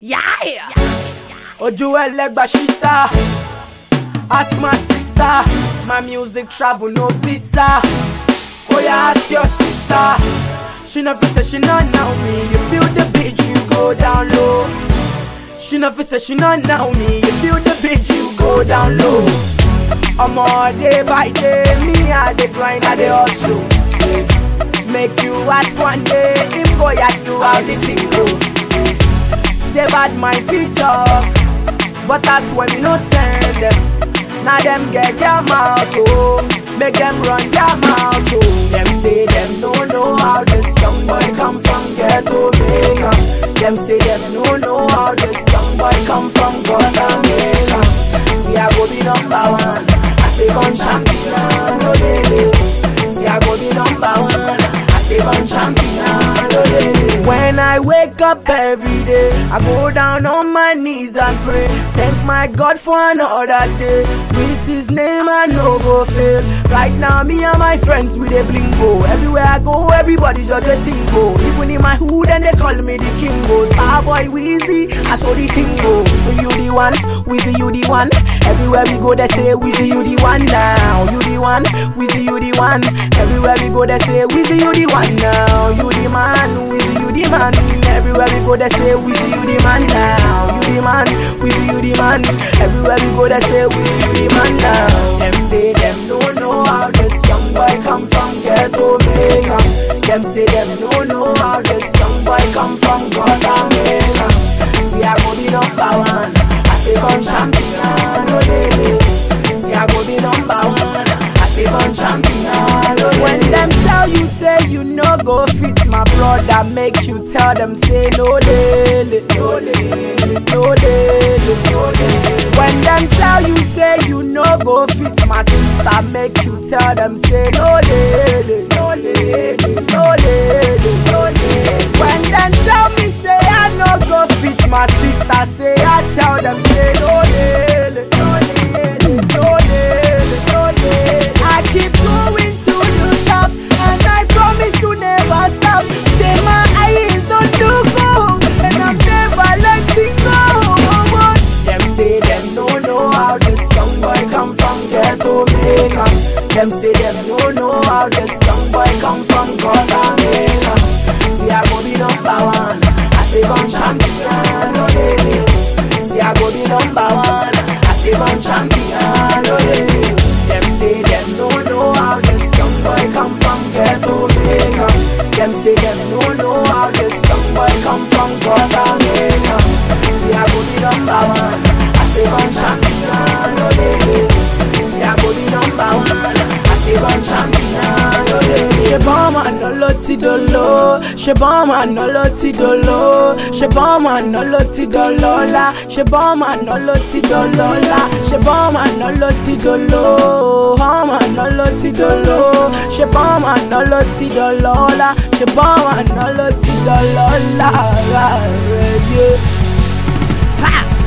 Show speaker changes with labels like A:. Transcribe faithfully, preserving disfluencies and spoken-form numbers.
A: Yeah! Oju Elegbashita. Ask my sister. My music travel no visa. Oh yeah, ask your sister. She never say she not know me. You feel the beat, you go down low. She never say she not know me. You feel the beat, you go down low. I'm all day by day. Me I dey grind, I dey hustle. Make you ask one day. Him go at you how the thing go. Say bad my feet talk, but that's when we no send them. Now them get their mouth, oh. Make them run their mouth, oh. Them say them no know how this young boy come from ghetto Jamaica. Them say them no know how this young boy come from Guatemala. See I go be number one, I say gun champion, no lady. See I go be number one, I say gun champion, no lady. When I wake up every day, I go down on my knees and pray. Thank my God for another day. With his name I no go fail. Right now me and my friends with a blingo. Everywhere I go, everybody just a single. Even in my hood and they call me the Kingo. Starboy Weezy, I saw the thing go. You the one, Weezy you the one. Everywhere we go they say Weezy you the one now. You the one, Weezy you the one. Everywhere we go they say Weezy you the one now. You the man, Weezy you the man. Everywhere we go they say Weezy you the man now. You the man, Weezy you the man. Everywhere we go they say Weezy you the man now. Them say them don't know how this young boy come from ghetto Jamaica. Them say them don't know how this young boy come from Guatemala. See I go be number one, I say gun champion, no lady. See I go be number one, I say gun champion, no lady. When them tell you say you no go fit my brother, make you tell them say no lady, no lady, no lady, no lady. When them tell you say you no go fit my sister, make you tell them say no lady, no lady, no lady, no lady. When them tell me say I no go fit my sister, say I tell them say no lady, no lady, no lady, no lady. I keep going to the top and I promise to never stop. Say my eyes on the goal and I'm never letting go. Them say them no know how this young boy come from ghetto Jamaica. Them say them no know how this young boy come from Guatemala. See I go be number one, I say gun champion, no lady. See I go be number one, I say gun champion, no lady. Them say them no know how this young boy come from ghetto Jamaica. Them say them no know how this young boy come from Guatemala. See I go be number one, I say gun champion, no lady. See I go be number one, I say gun champion, no lady. She bomb and no loti dolo. She bomb and no loti dolo. She bomb and no loti dolola. She bomb and no loti dolola. She bomb and no loti dolo. Bomb and no loti dolo. She bomb and no loti dolola. She bomb and no loti dolola. Yeah. Ha!